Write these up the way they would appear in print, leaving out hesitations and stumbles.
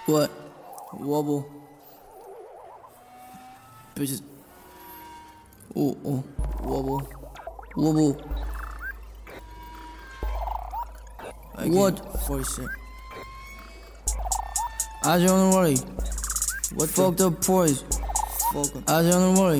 What? Wobble. Bitches. Ooh, ooh. Wobble. Wobble. What? Voice it. I don't worry. What fucked up poise? I don't worry.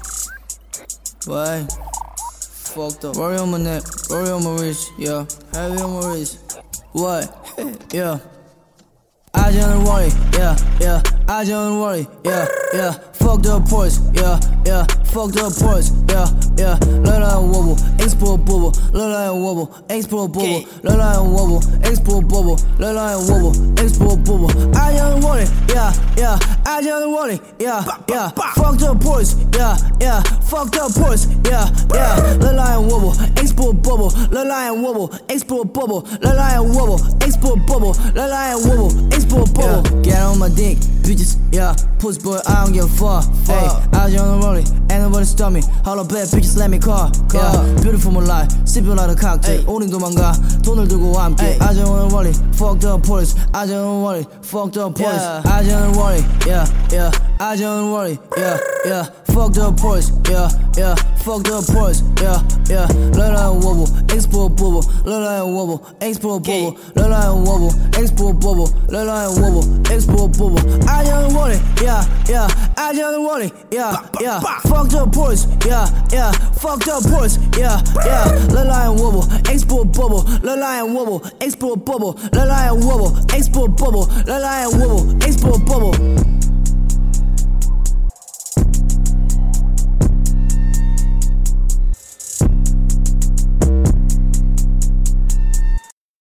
Why? Fucked up. Worry on my neck, worry on my wrist, yeah. Heavy on my wrist. What? Yeah. I don't worry, yeah. I don't worry, yeah. Fucked up poise, yeah. Fucked up poise, yeah. Look like a wobble, explode bubble. Look like a wobble, explode bubble. Look like a wobble, explode bubble. Look like a wobble, explode bubble. I don't worry, yeah. I don't worry, yeah. Fucked up poise, yeah. Fucked up poise, yeah. Look like a wobble, explode bubble. Look like a wobble, explode bubble. Look like a wobble, explode bubble. Look like a wobble, explode bubble. Yeah. Get on my dick, bitches, yeah. Pussy boy, I don't give a fuck. Hey, I don't worry, ain't nobody stop me. All the bad bitches let me call. Yeah, beautiful moonlight, sipping like a cocktail. 우린 도망가, 돈을 들고 함께. I don't worry, fucked up police. I don't worry, fucked up police. I don't worry, yeah. I don't worry, yeah. Fucked up police, yeah. Fucked up police, yeah. Look like a wobble, explode bubble. Look like a wobble, explode bubble. Look like a wobble, explode bubble. Look like a wobble, explode bubble. I don't worry, yeah. I don't worry, yeah. Fucked up police, yeah. Fucked up police, yeah. Look like a wobble, explode bubble. Look like a wobble, explode bubble. Look like a wobble, explode bubble. Look like a wobble, explode bubble.